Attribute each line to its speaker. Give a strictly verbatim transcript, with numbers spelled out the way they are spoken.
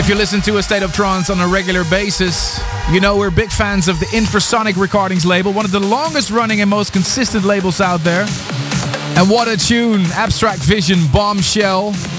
Speaker 1: If you listen to A State of Trance on a regular basis, you know we're big fans of the Infrasonic Recordings label, one of the longest running and most consistent labels out there. And what a tune, Abstract Vision, Bombshell.